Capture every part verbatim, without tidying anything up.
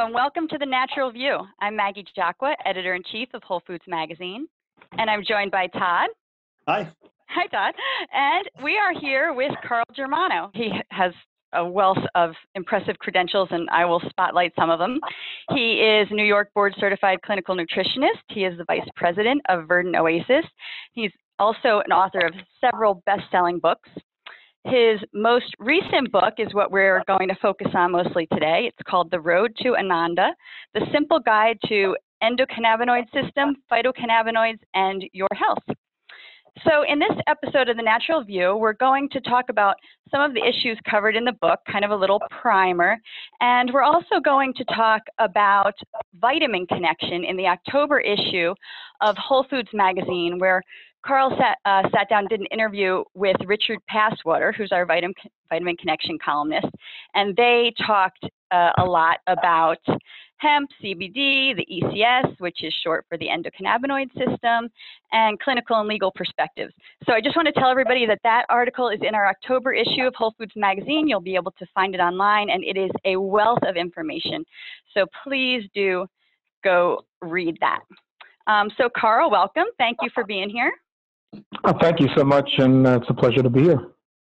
Hello, and welcome to The Natural View. I'm Maggie Jacqua, Editor-in-Chief of Whole Foods Magazine, and I'm joined by Todd. Hi. Hi, Todd. And we are here with Carl Germano. He has a wealth of impressive credentials, and I will spotlight some of them. He is New York Board Certified Clinical Nutritionist. He is the Vice President of Verdant Oasis. He's also an author of several best-selling books. His most recent book is what we're going to focus on mostly today. It's called The Road to Ananda, The Simple Guide to Endocannabinoid System, Phytocannabinoids, and Your Health. So in this episode of The Natural View, we're going to talk about some of the issues covered in the book, kind of a little primer, and we're also going to talk about vitamin connection in the October issue of Whole Foods Magazine, where Carl sat, uh, sat down and did an interview with Richard Passwater, who's our vitamin, vitamin connection columnist, and they talked uh, a lot about hemp, C B D, the E C S, which is short for the endocannabinoid system, and clinical and legal perspectives. So I just want to tell everybody that that article is in our October issue of Whole Foods Magazine. You'll be able to find it online, and it is a wealth of information. So please do go read that. Um, so Carl, welcome. Thank you for being here. Oh, thank you so much, and uh, it's a pleasure to be here.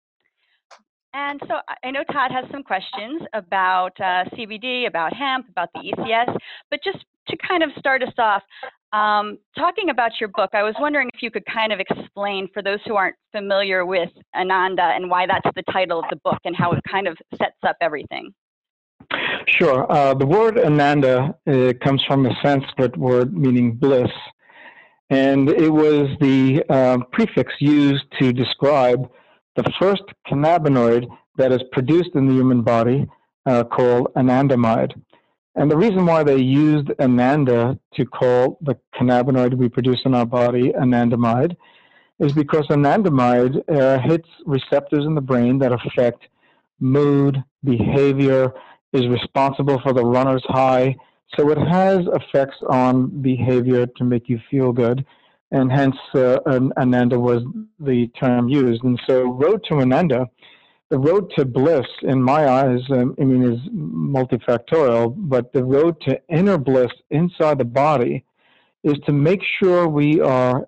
And so I know Todd has some questions about uh, C B D, about hemp, about the E C S, but just to kind of start us off, um, talking about your book, I was wondering if you could kind of explain for those who aren't familiar with Ananda and why that's the title of the book and how it kind of sets up everything. Sure. Uh, the word Ananda uh, comes from a Sanskrit word meaning bliss. And it was the uh, prefix used to describe the first cannabinoid that is produced in the human body uh, called anandamide. And the reason why they used ananda to call the cannabinoid we produce in our body anandamide is because anandamide uh, hits receptors in the brain that affect mood, behavior, is responsible for the runner's high. So it has effects on behavior to make you feel good, and hence uh, Ananda was the term used. And so road to Ananda, the road to bliss, in my eyes, um, I mean, is multifactorial, but the road to inner bliss inside the body is to make sure we are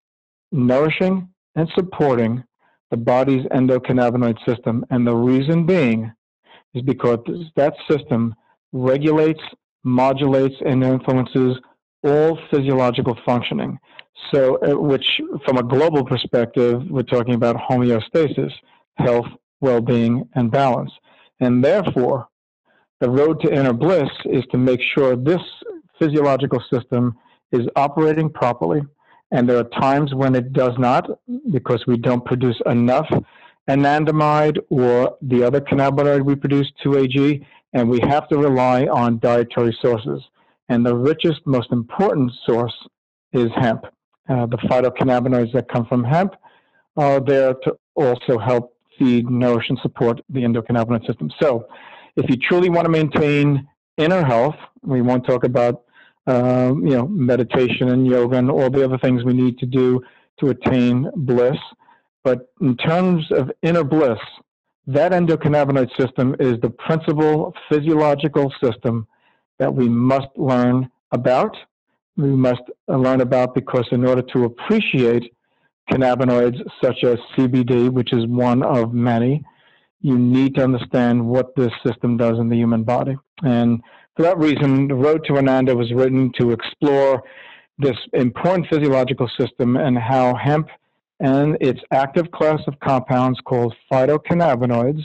nourishing and supporting the body's endocannabinoid system. And the reason being is because that system regulates, modulates, and influences all physiological functioning. So, uh, which from a global perspective, we're talking about homeostasis, health, well-being, and balance. And therefore, the road to inner bliss is to make sure this physiological system is operating properly. And there are times when it does not, because we don't produce enough anandamide or the other cannabinoid we produce, two A G, and we have to rely on dietary sources. And the richest, most important source is hemp. Uh, the phytocannabinoids that come from hemp are there to also help feed, nourish, and support the endocannabinoid system. So if you truly want to maintain inner health, we won't talk about um, you know, meditation and yoga and all the other things we need to do to attain bliss. But in terms of inner bliss, that endocannabinoid system is the principal physiological system that we must learn about. We must learn about because in order to appreciate cannabinoids such as C B D, which is one of many, you need to understand what this system does in the human body. And for that reason, The Road to Ananda was written to explore this important physiological system and how hemp and its active class of compounds called phytocannabinoids,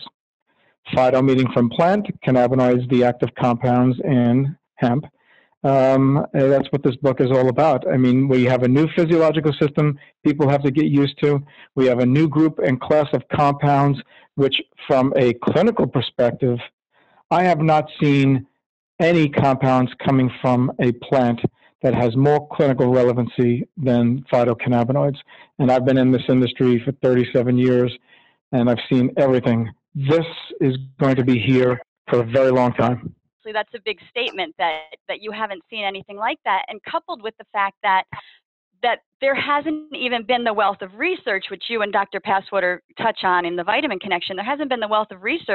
phyto meaning from plant, cannabinoids, the active compounds in hemp. Um, that's what this book is all about. I mean, we have a new physiological system people have to get used to. We have a new group and class of compounds, which from a clinical perspective, I have not seen any compounds coming from a plant that has more clinical relevancy than phytocannabinoids. And I've been in this industry for thirty-seven years, and I've seen everything. This is going to be here for a very long time. That's a big statement that, that you haven't seen anything like that. And coupled with the fact that that there hasn't even been the wealth of research, which you and Doctor Passwater touch on in the Vitamin Connection, there hasn't been the wealth of research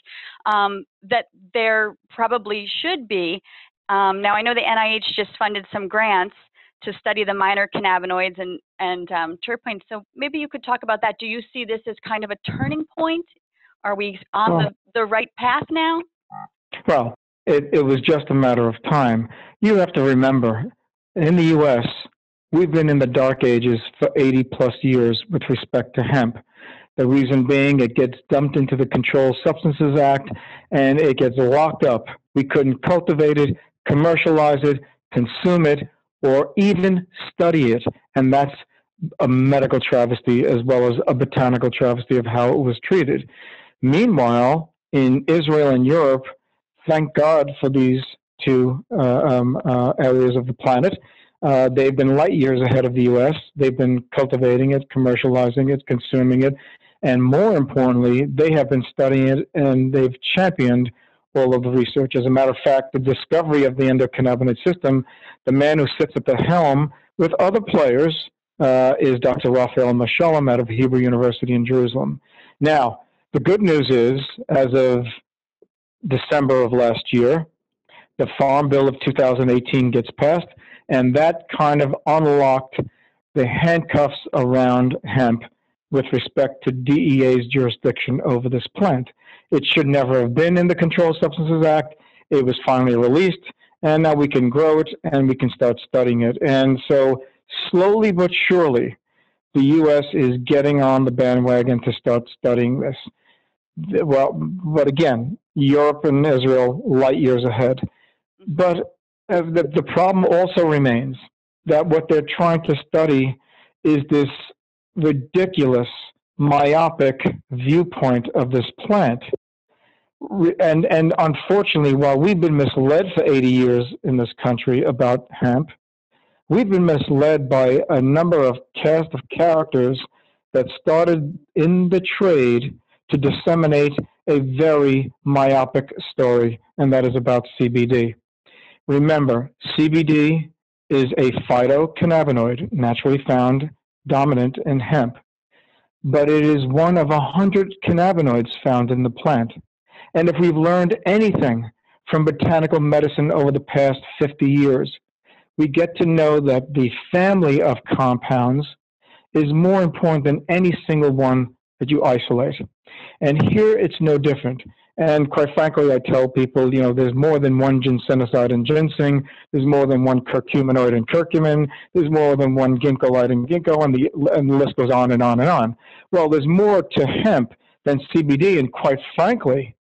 um, that there probably should be. Um, now, I know the N I H just funded some grants to study the minor cannabinoids and, and um, terpenes. So maybe you could talk about that. Do you see this as kind of a turning point? Are we on Well, the, the right path now? Well, it, it was just a matter of time. You have to remember, in the U S, we've been in the dark ages for eighty plus years with respect to hemp. The reason being it gets dumped into the Controlled Substances Act and it gets locked up. We couldn't cultivate it, commercialize it, consume it, or even study it. And that's a medical travesty as well as a botanical travesty of how it was treated. Meanwhile, in Israel and Europe, thank God for these two uh, um, uh, areas of the planet. Uh, they've been light years ahead of the U S. They've been cultivating it, commercializing it, consuming it, and more importantly, they have been studying it and they've championed all of the research. As a matter of fact, the discovery of the endocannabinoid system, the man who sits at the helm with other players uh, is Doctor Raphael Mechoulam out of Hebrew University in Jerusalem. Now, the good news is, as of December of last year, the Farm Bill of two thousand eighteen gets passed, and that kind of unlocked the handcuffs around hemp with respect to D E A's jurisdiction over this plant. It should never have been in the Controlled Substances Act. It was finally released, and now we can grow it and we can start studying it. And so slowly but surely, the U S is getting on the bandwagon to start studying this. Well, but again, Europe and Israel light years ahead. But uh, the, the problem also remains that what they're trying to study is this ridiculous, myopic viewpoint of this plant. And, and unfortunately, while we've been misled for eighty years in this country about hemp, we've been misled by a number of cast of characters that started in the trade to disseminate a very myopic story, and that is about C B D. Remember, C B D is a phytocannabinoid naturally found dominant in hemp, but it is one of a hundred cannabinoids found in the plant. And if we've learned anything from botanical medicine over the past fifty years, we get to know that the family of compounds is more important than any single one that you isolate. And here it's no different. And quite frankly, I tell people, you know, there's more than one ginsenoside in ginseng. There's more than one curcuminoid in curcumin. There's more than one ginkgolide in ginkgo, and the, and the list goes on and on and on. Well, there's more to hemp than C B D, and quite frankly,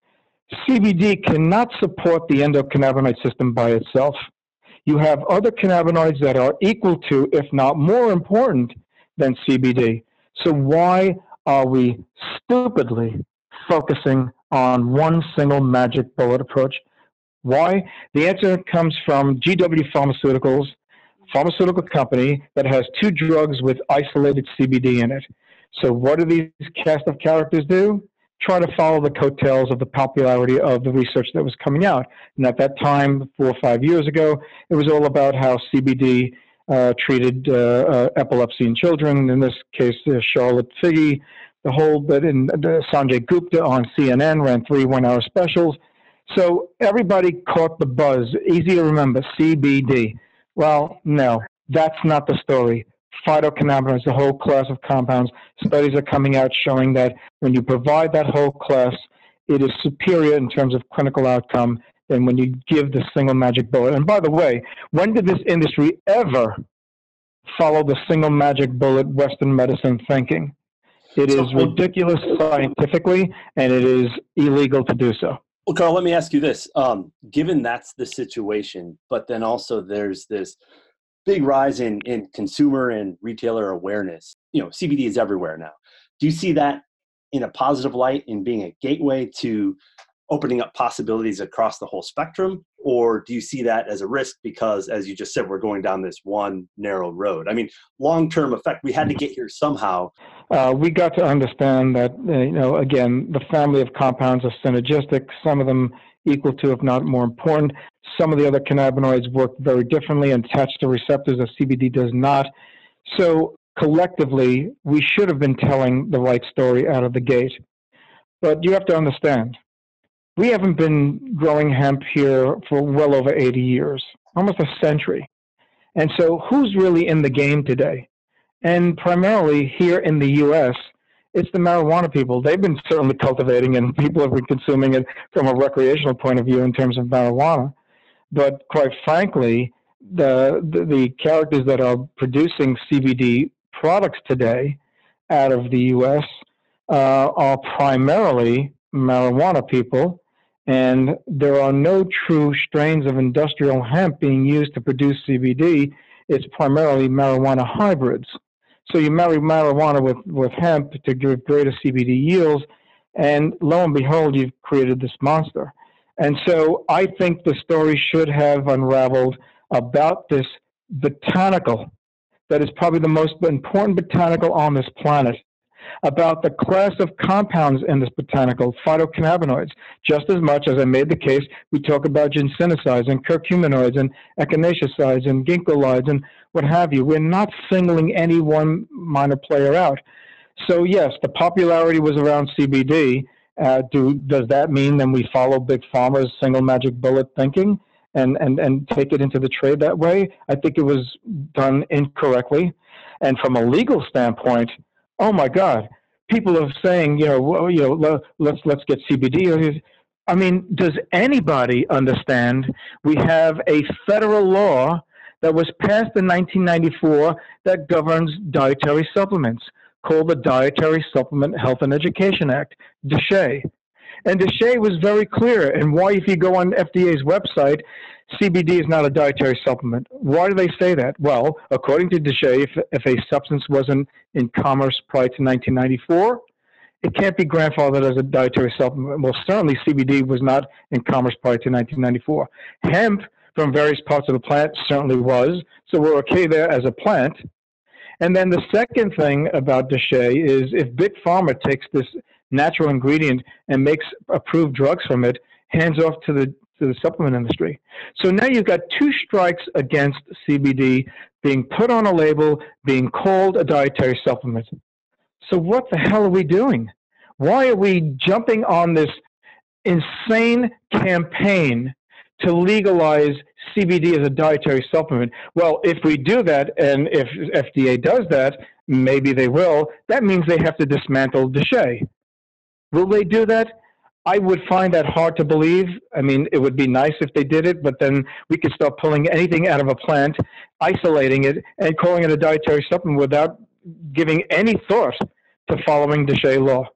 C B D cannot support the endocannabinoid system by itself. You have other cannabinoids that are equal to, if not more important than C B D. So why are we stupidly focusing on one single magic bullet approach? Why? The answer comes from G W Pharmaceuticals, pharmaceutical company that has two drugs with isolated C B D in it. So what do these cast of characters do? Try to follow the coattails of the popularity of the research that was coming out. And at that time, four or five years ago, it was all about how C B D uh, treated uh, uh, epilepsy in children. In this case, uh, Charlotte Figi, the whole bit in uh, Sanjay Gupta on C N N ran three one-hour specials. So everybody caught the buzz. Easy to remember, C B D. Well, no, that's not the story. Phytocannabinoids, the whole class of compounds, studies are coming out showing that when you provide that whole class, it is superior in terms of clinical outcome than when you give the single magic bullet. And by the way, when did this industry ever follow the single magic bullet Western medicine thinking? It is ridiculous scientifically, and it is illegal to do so. Well, Carl, let me ask you this. Um, given that's the situation, but then also there's this big rise in, in consumer and retailer awareness. You know, C B D is everywhere now. Do you see that in a positive light in being a gateway to opening up possibilities across the whole spectrum? Or do you see that as a risk because, as you just said, we're going down this one narrow road? I mean, long-term effect, we had to get here somehow. Uh, we got to understand that, uh, you know, again, the family of compounds are synergistic, some of them equal to, if not more important. Some of the other cannabinoids work very differently and attach to receptors that C B D does not. So collectively, we should have been telling the right story out of the gate. But you have to understand, We haven't been growing hemp here for well over eighty years, almost a century. And so who's really in the game today? And primarily here in the U S, it's the marijuana people. They've been certainly cultivating and people have been consuming it from a recreational point of view in terms of marijuana. But quite frankly, the, the, the characters that are producing C B D products today out of the U S uh, are primarily marijuana people, and there are no true strains of industrial hemp being used to produce C B D. It's primarily marijuana hybrids. So you marry marijuana with, with hemp to give greater C B D yields, and lo and behold, you've created this monster. And so I think the story should have unraveled about this botanical, that is probably the most important botanical on this planet, about the class of compounds in this botanical, phytocannabinoids. Just as much as I made the case, we talk about ginsenosides and curcuminoids and echinacea and ginkgolides and what have you. We're not singling any one minor player out. So yes, the popularity was around C B D. Uh, do, does that mean then we follow Big Pharma's single magic bullet thinking and, and, and take it into the trade that way? I think it was done incorrectly. And from a legal standpoint, oh my God, people are saying, you know, well, you know, let's let's get C B D. I mean, does anybody understand we have a federal law that was passed in nineteen ninety-four that governs dietary supplements, called the Dietary Supplement Health and Education Act, D S H E. And D S H E was very clear. And why, if you go on F D A's website, C B D is not a dietary supplement. Why do they say that? Well, according to D S H E, if, if a substance wasn't in commerce prior to nineteen ninety-four, it can't be grandfathered as a dietary supplement. Well, certainly C B D was not in commerce prior to nineteen ninety-four. Hemp from various parts of the plant certainly was, so we're okay there as a plant. And then the second thing about D S H E is if Big Pharma takes this natural ingredient and makes approved drugs from it, hands off to the to the supplement industry. So now you've got two strikes against C B D being put on a label, being called a dietary supplement. So what the hell are we doing? Why are we jumping on this insane campaign to legalize C B D as a dietary supplement? Well, if we do that, and if F D A does that, maybe they will, that means they have to dismantle D S H E. Will they do that? I would find that hard to believe. I mean, it would be nice if they did it, but then we could start pulling anything out of a plant, isolating it, and calling it a dietary supplement without giving any thought to following D S H E law.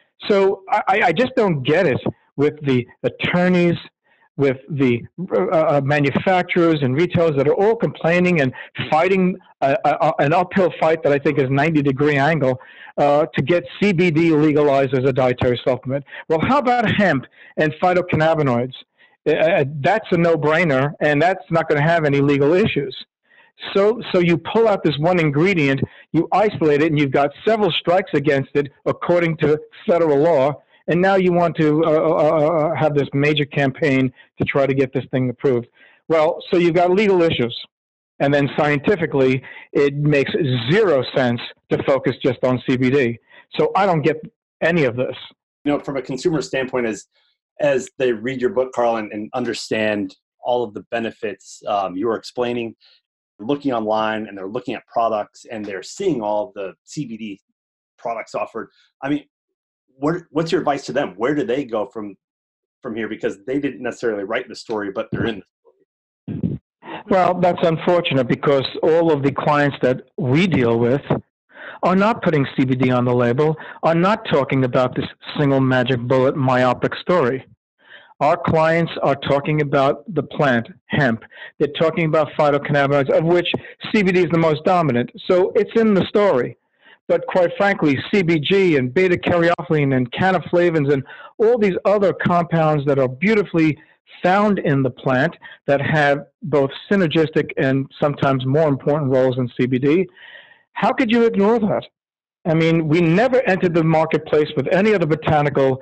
So I, I just don't get it with the attorneys, with the uh, manufacturers and retailers that are all complaining and fighting a, a, an uphill fight that I think is ninety degree angle uh, to get C B D legalized as a dietary supplement. Well, how about hemp and phytocannabinoids? Uh, that's a no-brainer, and that's not going to have any legal issues. So, so you pull out this one ingredient, you isolate it, and you've got several strikes against it according to federal law. And now you want to uh, uh, have this major campaign to try to get this thing approved. Well, so you've got legal issues. And then scientifically, it makes zero sense to focus just on C B D. So I don't get any of this. You know, from a consumer standpoint, as, as they read your book, Carl, and, and understand all of the benefits um, you were explaining, looking online and they're looking at products and they're seeing all of the C B D products offered. I mean, What, what's your advice to them? Where do they go from from here? Because they didn't necessarily write the story, but they're in the story. Well, that's unfortunate because all of the clients that we deal with are not putting C B D on the label, are not talking about this single magic bullet myopic story. Our clients are talking about the plant, hemp. They're talking about phytocannabinoids, of which C B D is the most dominant. So it's in the story. But quite frankly, C B G and beta-caryophyllene and canaflavins and all these other compounds that are beautifully found in the plant that have both synergistic and sometimes more important roles in C B D, how could you ignore that? I mean, we never entered the marketplace with any other botanical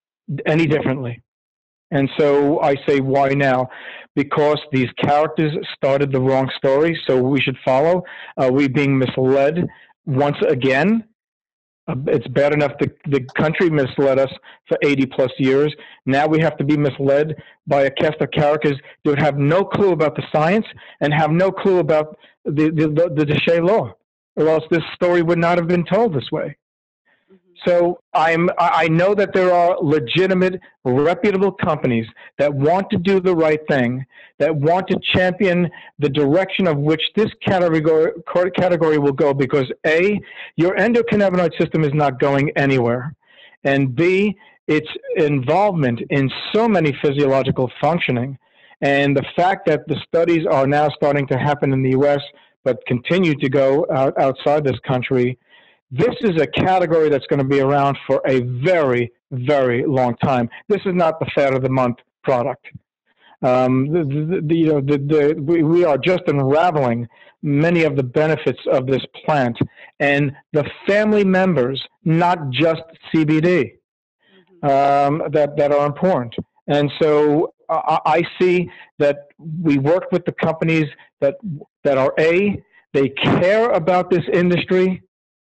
any differently. And so I say, why now? Because these characters started the wrong story, so we should follow. Are we being misled once again? Uh, it's bad enough the, the country misled us for eighty plus years. Now we have to be misled by a cast of characters that have no clue about the science and have no clue about the, the, the, the Deshay law, or else this story would not have been told this way. So I'm, I know that there are legitimate, reputable companies that want to do the right thing, that want to champion the direction of which this category, category will go, because A, your endocannabinoid system is not going anywhere, and B, its involvement in so many physiological functioning, and the fact that the studies are now starting to happen in the U S but continue to go out, outside this country. This is a category that's going to be around for a very, very long time. This is not the fad of the month product. Um, the, the, the, you know, the, the, we, we are just unraveling many of the benefits of this plant and the family members, not just C B D, um, that, that are important. And so uh, I see that we work with the companies that, that are A, they care about this industry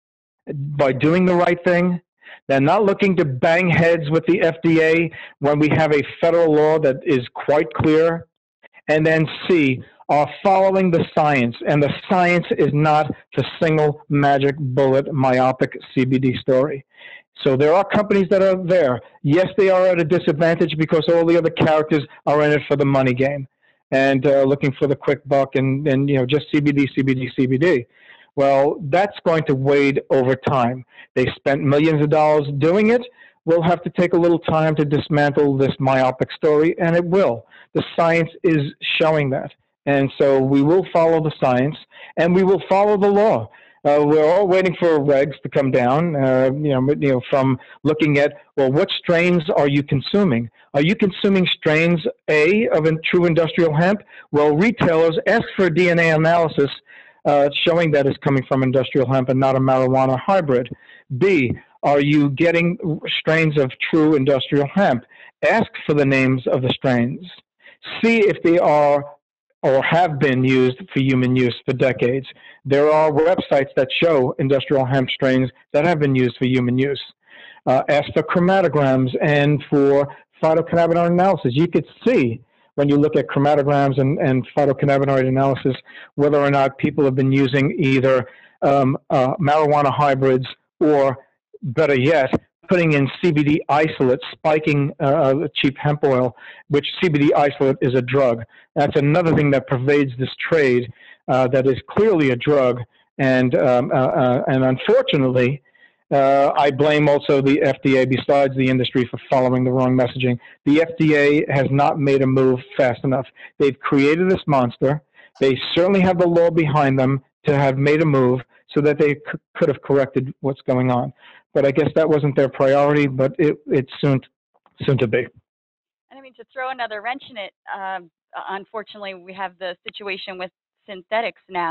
by doing the right thing. They're not looking to bang heads with the F D A when we have a federal law that is quite clear. And then C, are following the science. And the science is not the single magic bullet myopic C B D story. So there are companies that are there. Yes, they are at a disadvantage because all the other characters are in it for the money game and uh, looking for the quick buck and, and, you know, just C B D, C B D, C B D. Well, that's going to wade over time. They spent millions of dollars doing it. We'll have to take a little time to dismantle this myopic story, and it will. The science is showing that. And so we will follow the science, and we will follow the law. Uh, we're all waiting for regs to come down, uh, you know, you know, from looking at, well, what strains are you consuming? Are you consuming strains, A, of a true industrial hemp? Well, retailers ask for a D N A analysis Uh, showing that it's coming from industrial hemp and not a marijuana hybrid. B, are you getting strains of true industrial hemp? Ask for the names of the strains. See if they are or have been used for human use for decades. There are websites that show industrial hemp strains that have been used for human use. Uh, ask for chromatograms and for phytocannabinoid analysis. You could see when you look at chromatograms and, and phytocannabinoid analysis, whether or not people have been using either um, uh, marijuana hybrids or, better yet, putting in C B D isolate, spiking uh, cheap hemp oil, which C B D isolate is a drug. That's another thing that pervades this trade uh, that is clearly a drug. And, um, uh, uh, and unfortunately, Uh, I blame also the F D A, besides the industry, for following the wrong messaging. The F D A has not made a move fast enough. They've created this monster. They certainly have the law behind them to have made a move so that they c- could have corrected what's going on. But I guess that wasn't their priority, but it, it's soon, soon to be. And I mean, to throw another wrench in it, uh, unfortunately, we have the situation with synthetics now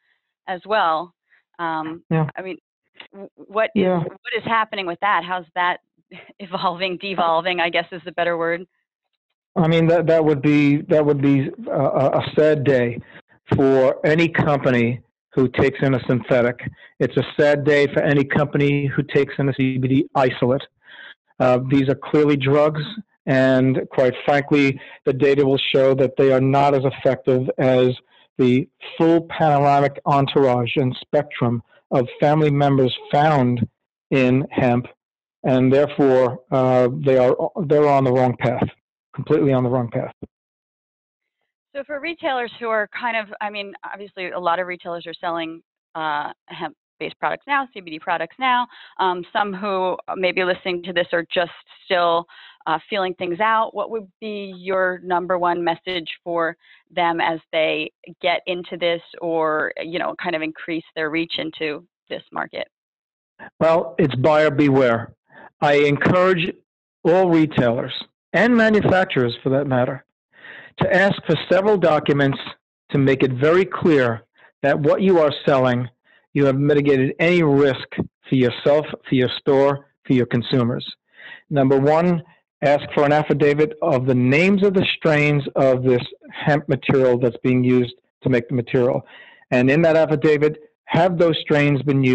as well. Um, yeah. I mean, What is, yeah. what is happening with that? How's that evolving, devolving, I guess is the better word? I mean, that, that would be, that would be a, a sad day for any company who takes in a synthetic. It's a sad day for any company who takes in a C B D isolate. Uh, these are clearly drugs, and quite frankly, the data will show that they are not as effective as the full panoramic entourage and spectrum of family members found in hemp, and therefore uh, they are they're on the wrong path, completely on the wrong path. So for retailers who are kind of, I mean, obviously a lot of retailers are selling uh, hemp-based products now, C B D products now. Um, some who may be listening to this are just still uh, feeling things out. What would be your number one message for them as they get into this, or, you know, kind of increase their reach into this market? Well, it's buyer beware. I encourage all retailers and manufacturers, for that matter, to ask for several documents to make it very clear that what you are selling, you have mitigated any risk for yourself, for your store, for your consumers. Number one, ask for an affidavit of the names of the strains of this hemp material that's being used to make the material. And in that affidavit, have those strains been used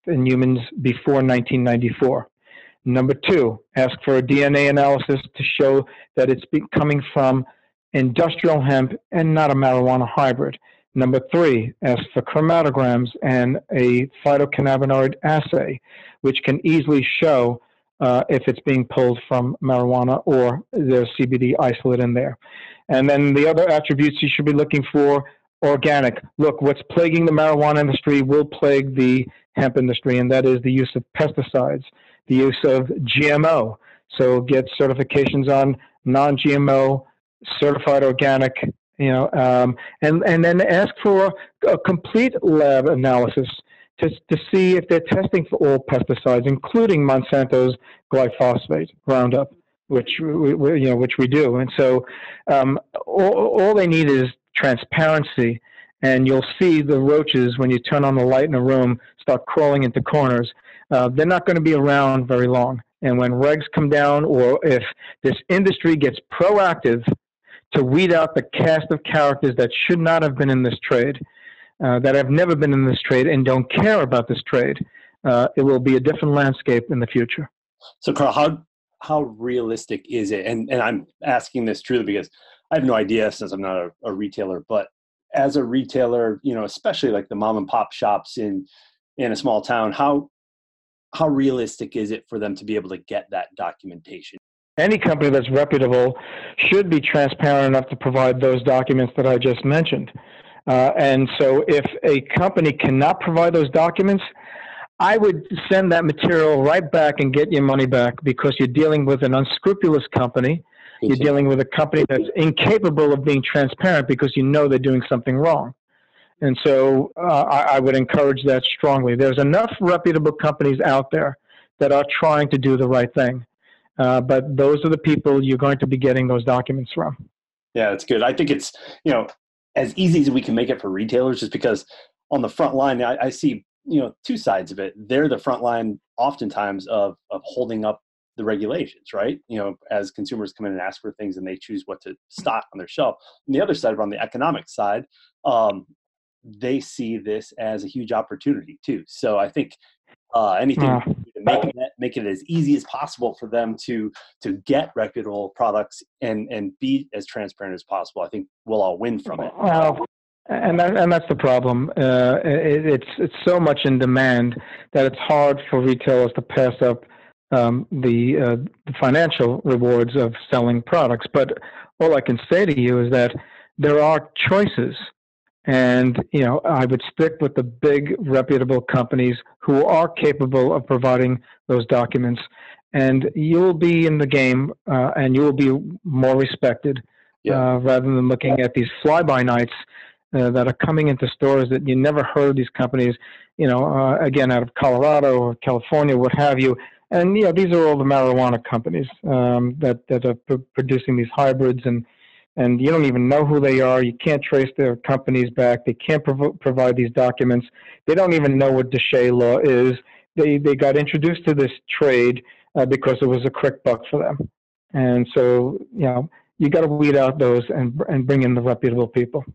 in humans before nineteen ninety-four. Number two, ask for a D N A analysis to show that it's coming from industrial hemp and not a marijuana hybrid. Number three, ask for chromatograms and a phytocannabinoid assay, which can easily show uh, if it's being pulled from marijuana or there's C B D isolate in there. And then the other attributes you should be looking for, organic. Look, what's plaguing the marijuana industry will plague the hemp industry, and that is the use of pesticides, the use of G M O. So get certifications on non-G M O, certified organic, you know, um, and, and then ask for a complete lab analysis to, to see if they're testing for all pesticides, including Monsanto's glyphosate, Roundup, which we, we, you know, which we do. And so um, all, all they need is transparency, and you'll see the roaches, when you turn on the light in a room, start crawling into corners. Uh, they're not going to be around very long. And when regs come down, or if this industry gets proactive to weed out the cast of characters that should not have been in this trade, uh, that have never been in this trade and don't care about this trade, uh, it will be a different landscape in the future. So, Carl, how how realistic is it? And and I'm asking this truly because I have no idea, since I'm not a, a retailer, but as a retailer, you know, especially like the mom and pop shops in in a small town, how how realistic is it for them to be able to get that documentation? Any company that's reputable should be transparent enough to provide those documents that I just mentioned. Uh, and so if a company cannot provide those documents, I would send that material right back and get your money back, because you're dealing with an unscrupulous company. You're dealing with a company that's incapable of being transparent because you know they're doing something wrong. And so uh, I, I would encourage that strongly. There's enough reputable companies out there that are trying to do the right thing. Uh, but those are the people you're going to be getting those documents from. Yeah, that's good. I think it's, you know, as easy as we can make it for retailers, just because on the front line, I, I see, you know, two sides of it. They're the front line oftentimes of, of holding up the regulations, right? You know, as consumers come in and ask for things and they choose what to stock on their shelf. On the other side, on the economic side, um, they see this as a huge opportunity too. So I think uh, anything uh, to make it, make it as easy as possible for them to to get reputable products and and be as transparent as possible, I think we'll all win from it. Well, and that, and that's the problem. Uh, it, it's it's so much in demand that it's hard for retailers to pass up um, the, uh, the financial rewards of selling products. But all I can say to you is that there are choices. And, you know, I would stick with the big reputable companies who are capable of providing those documents, and you will be in the game uh, and you will be more respected yeah. uh, rather than looking at these fly-by-nights uh, that are coming into stores that you never heard of these companies, you know, uh, again, out of Colorado or California, what have you. And, you know, these are all the marijuana companies um, that, that are p- producing these hybrids, and and you don't even know who they are. You can't trace their companies back. They can't prov- provide these documents. They don't even know what DSHEA law is. They they got introduced to this trade uh, because it was a quick buck for them. And so, you know, you got to weed out those and and bring in the reputable people.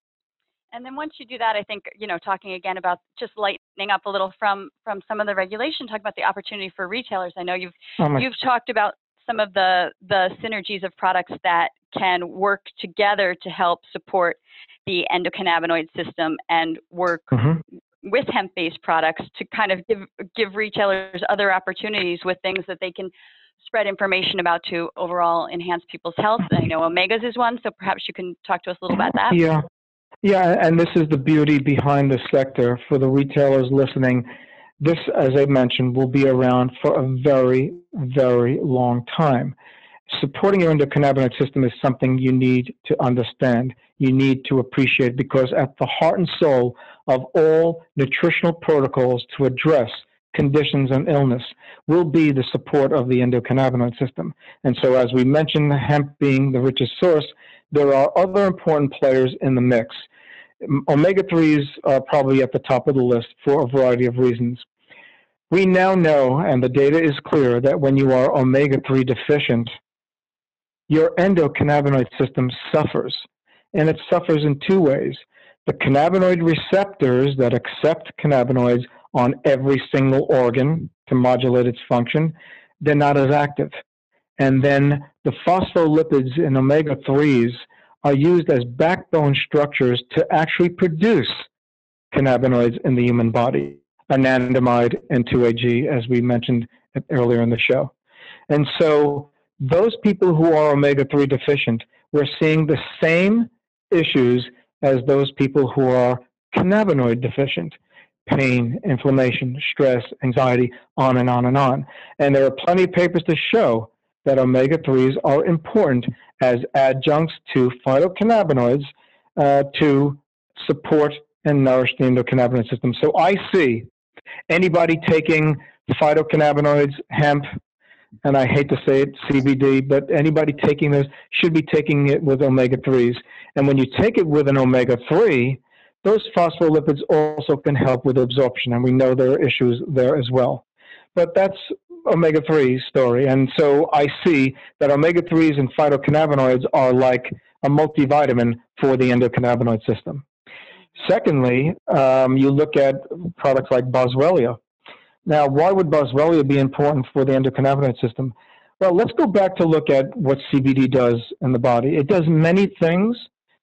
And then once you do that, I think, you know, talking again about just lightening up a little from from some of the regulation, talk about the opportunity for retailers. I know you've oh you've talked about some of the the synergies of products that can work together to help support the endocannabinoid system and work mm-hmm. with hemp-based products to kind of give give retailers other opportunities with things that they can spread information about to overall enhance people's health. I know Omegas is one, so perhaps you can talk to us a little about that. Yeah, yeah, and this is the beauty behind the sector for the retailers listening. This, as I mentioned, will be around for a very, very long time. Supporting your endocannabinoid system is something you need to understand, you need to appreciate, because at the heart and soul of all nutritional protocols to address conditions and illness will be the support of the endocannabinoid system. And so, as we mentioned, hemp being the richest source, there are other important players in the mix. omega threes are probably at the top of the list for a variety of reasons. We now know, and the data is clear, that when you are omega three deficient, your endocannabinoid system suffers. And it suffers in two ways. The cannabinoid receptors that accept cannabinoids on every single organ to modulate its function, they're not as active. And then the phospholipids in omega threes are used as backbone structures to actually produce cannabinoids in the human body, anandamide and two A G, as we mentioned earlier in the show. And so those people who are omega three deficient, we're seeing the same issues as those people who are cannabinoid deficient: pain, inflammation, stress, anxiety, on and on and on. And there are plenty of papers to show that omega threes are important as adjuncts to phytocannabinoids uh, to support and nourish the endocannabinoid system. So I see anybody taking phytocannabinoids, hemp, and I hate to say it, C B D, but anybody taking those should be taking it with omega threes. And when you take it with an omega three, those phospholipids also can help with absorption, and we know there are issues there as well. But that's omega three story. And so I see that omega threes and phytocannabinoids are like a multivitamin for the endocannabinoid system. Secondly, um, you look at products like Boswellia. Now, why would Boswellia be important for the endocannabinoid system? Well, let's go back to look at what C B D does in the body. It does many things,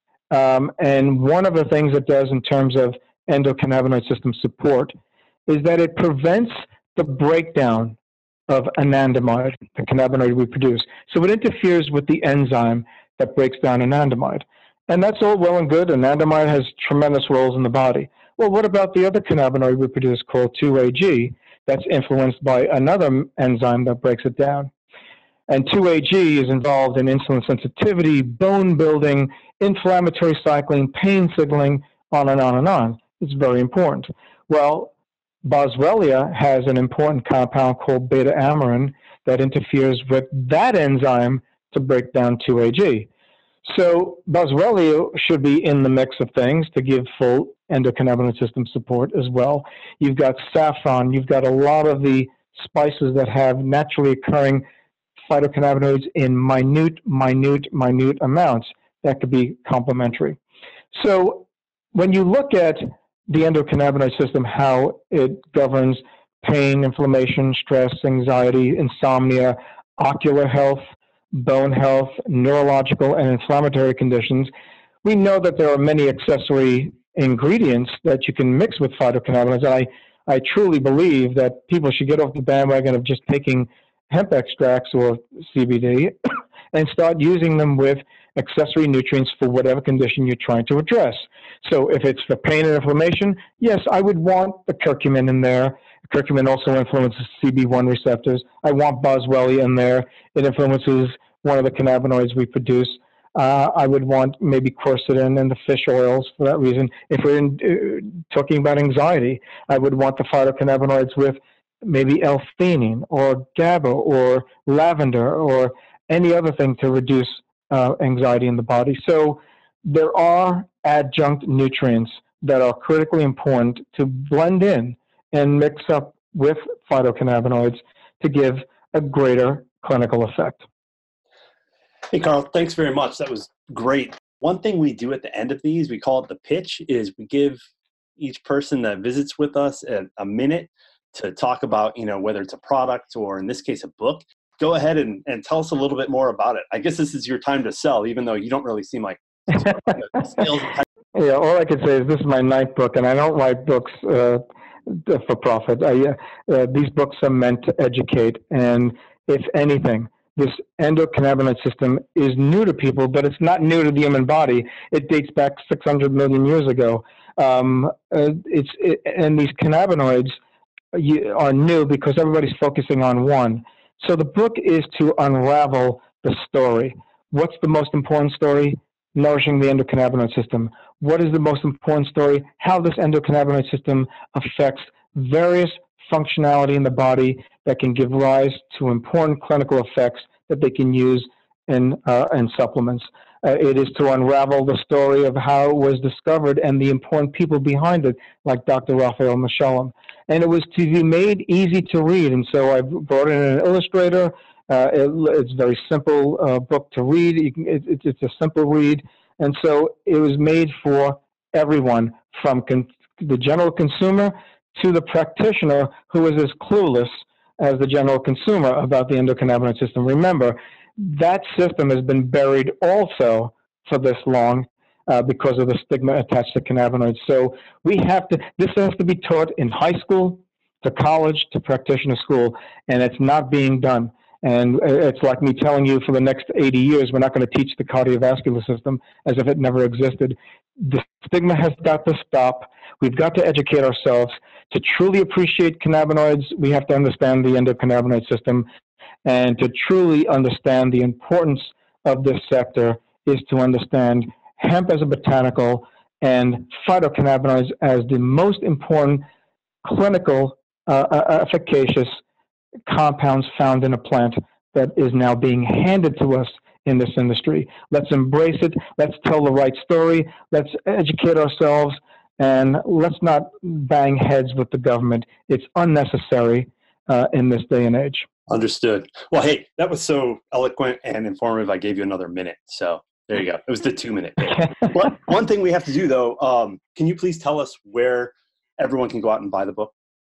um, and one of the things it does in terms of endocannabinoid system support is that it prevents the breakdown of anandamide, the cannabinoid we produce. So it interferes with the enzyme that breaks down anandamide. And that's all well and good. Anandamide has tremendous roles in the body. Well, what about the other cannabinoid we produce called two A G that's influenced by another enzyme that breaks it down? And two A G is involved in insulin sensitivity, bone building, inflammatory cycling, pain signaling, on and on and on. It's very important. Well, Boswellia has an important compound called beta-amarin that interferes with that enzyme to break down two A G. So Boswellia should be in the mix of things to give full endocannabinoid system support as well. You've got saffron, you've got a lot of the spices that have naturally occurring phytocannabinoids in minute, minute, minute amounts that could be complementary. So when you look at the endocannabinoid system, how it governs pain, inflammation, stress, anxiety, insomnia, ocular health, bone health, neurological and inflammatory conditions, we know that there are many accessory ingredients that you can mix with phytocannabinoids. And I, I truly believe that people should get off the bandwagon of just taking hemp extracts or C B D and start using them with accessory nutrients for whatever condition you're trying to address. So if it's for pain and inflammation, yes, I would want the curcumin in there. Curcumin also influences C B one receptors. I want Boswellia in there. It influences one of the cannabinoids we produce. Uh, I would want maybe quercetin and the fish oils for that reason. If we're in, uh, talking about anxiety, I would want the phytocannabinoids with maybe L-theanine or GABA or lavender or any other thing to reduce uh, anxiety in the body. So there are adjunct nutrients that are critically important to blend in and mix up with phytocannabinoids to give a greater clinical effect. Hey, Carl, thanks very much. That was great. One thing we do at the end of these, we call it the pitch, is we give each person that visits with us a, a minute to talk about, you know, whether it's a product or in this case, a book. Go ahead and, and tell us a little bit more about it. I guess this is your time to sell, even though you don't really seem like sales. Yeah, all I can say is this is my ninth book, and I don't write books uh, for profit. I, uh, these books are meant to educate, and if anything, this endocannabinoid system is new to people, but it's not new to the human body. It dates back six hundred million years ago. Um, uh, it's it, and these cannabinoids are new because everybody's focusing on one. So the book is to unravel the story. What's the most important story? Nourishing the endocannabinoid system. What is the most important story? How this endocannabinoid system affects various functionality in the body that can give rise to important clinical effects that they can use in, uh, in supplements. Uh, it is to unravel the story of how it was discovered and the important people behind it, like Doctor Raphael Mechoulam. And it was to be made easy to read, and so I brought in an illustrator. Uh, it, it's a very simple uh, book to read. You can, it, it, it's a simple read, and so it was made for everyone, from con the general consumer to the practitioner who is as clueless as the general consumer about the endocannabinoid system. Remember, that system has been buried also for this long uh, because of the stigma attached to cannabinoids. So we have to, this has to be taught in high school, to college, to practitioner school, and it's not being done. And it's like me telling you for the next eighty years, we're not going to teach the cardiovascular system as if it never existed. The stigma has got to stop. We've got to educate ourselves. To truly appreciate cannabinoids, we have to understand the endocannabinoid system. And to truly understand the importance of this sector is to understand hemp as a botanical and phytocannabinoids as the most important clinical uh, efficacious compounds found in a plant that is now being handed to us in this industry. Let's embrace it. Let's tell the right story. Let's educate ourselves, and let's not bang heads with the government. It's unnecessary uh, in this day and age. Understood. Well, hey, that was so eloquent and informative. I gave you another minute. So there you go. It was the two minute. But one thing we have to do though, um, can you please tell us where everyone can go out and buy the book?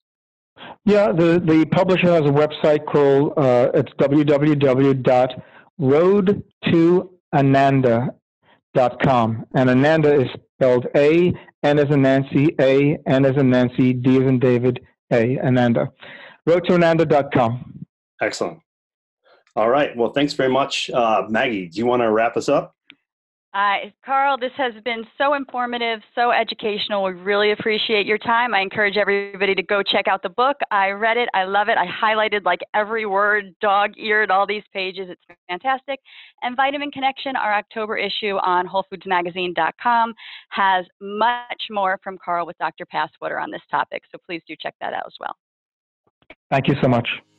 Yeah, the, the publisher has a website called, uh, it's w w w dot road to ananda dot com. And Ananda is spelled A, N as in Nancy, A, N as in Nancy, D as in David, A, Ananda. road to ananda dot com. Excellent. All right. Well, thanks very much. Uh, Maggie, do you want to wrap us up? Uh, Carl, this has been so informative, so educational. We really appreciate your time. I encourage everybody to go check out the book. I read it. I love it. I highlighted like every word, dog-eared all these pages. It's fantastic. And Vitamin Connection, our October issue on whole foods magazine dot com, has much more from Carl with Doctor Passwater on this topic. So please do check that out as well. Thank you so much.